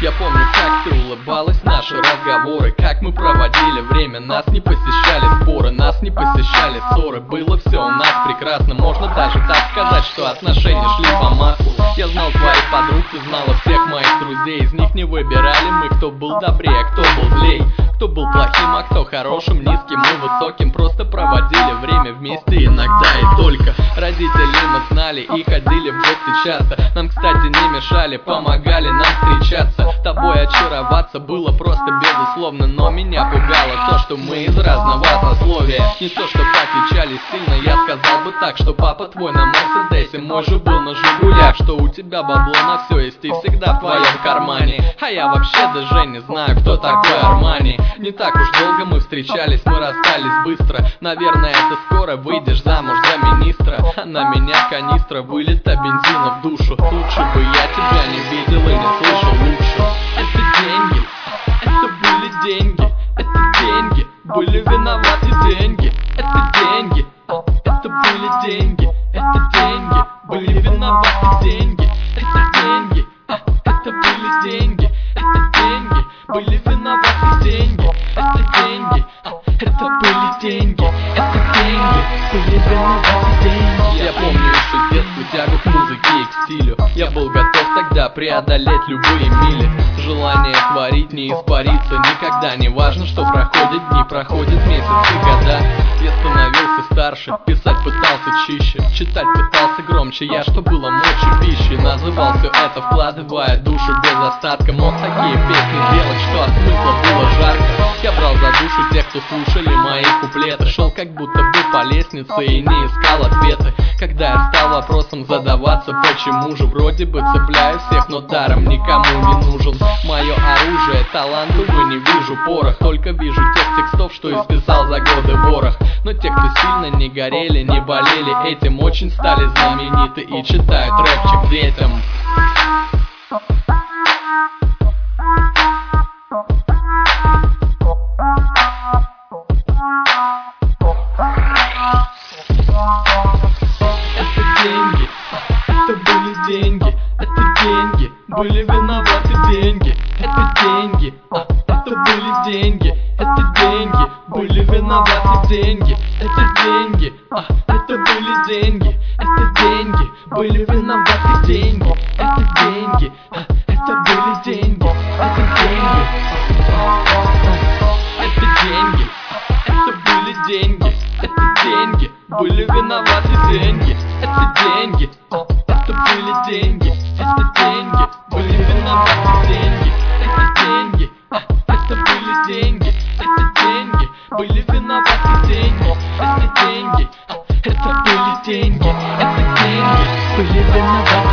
Я помню, как ты улыбалась, наши разговоры, как мы проводили время. Нас не посещали споры, нас не посещали ссоры. Было все у нас прекрасно, можно даже так сказать, что отношения шли по маслу. Я знал твоих подруг, ты знала всех моих друзей. Из них не выбирали мы, кто был добрее, а кто был злей, кто был плохим, а кто хорошим, низким и высоким. Просто проводили время вместе иногда и только. Родителей мы знали и ходили в гости часто. Нам, кстати, не мешали, помогали нам встречаться. Тобой очароваться было просто безусловно, но меня пугало то, что мы из разного сословия. Не то, что отличались сильно, я сказал бы так, что папа твой на Мерседесе, мой же был на Жигулях. Что у тебя бабло на все есть и всегда в твоем кармане. А я вообще даже не знаю, кто такой Армани. Не так уж долго мы встречались, мы расстались быстро. Наверное, ты скоро выйдешь замуж за министра. А на меня канистра вылета бензина в душу. Лучше бы я тебя не видел и не слышал лучше. Это деньги, это были деньги, это деньги, были виноваты деньги. Это деньги, это были деньги, это деньги, были виноваты деньги. Это деньги, это были деньги, это деньги, были виноваты деньги. Это деньги, это были деньги, это деньги, были виноваты деньги. Я помню еще с детства тягу к музыке и к стилю. Я был готов тогда преодолеть любые мили. Желание творить не испарится никогда. Не важно, что проходят дни, проходят месяцы, года. Я становился старше, писать пытался чище, читать пытался громче. Я, что было мочи пищей, называл все это, вкладывая душу без остатка. Мог такие песни делать, что от смысла было жарко. Я брал за душу тех, кто слушали мои куплеты. Шел как будто бы по лестнице и не искал ответы. Когда я стал вопросом задаваться, почему же вроде бы цепляю всех, но даром никому не нужен. Мое оружие, талант, увы, не вижу порох. Только вижу тех текстов, что исписал за годы ворох. Но те, кто сильно не горели, не болели этим, очень стали знамениты и читают рэпчик детям. Это были деньги, это деньги, были виноваты деньги. Это деньги, это были деньги, это деньги, были виноваты деньги. Это деньги, это были деньги, это деньги, были виноваты деньги. Это деньги, это были деньги, это деньги. Это деньги, это были деньги, это деньги, были виноваты деньги. Это деньги, это были деньги, это деньги, были виноваты деньги. Это деньги, это были деньги, это деньги, были виноваты деньги. Это деньги, это были деньги, это деньги, были виноваты.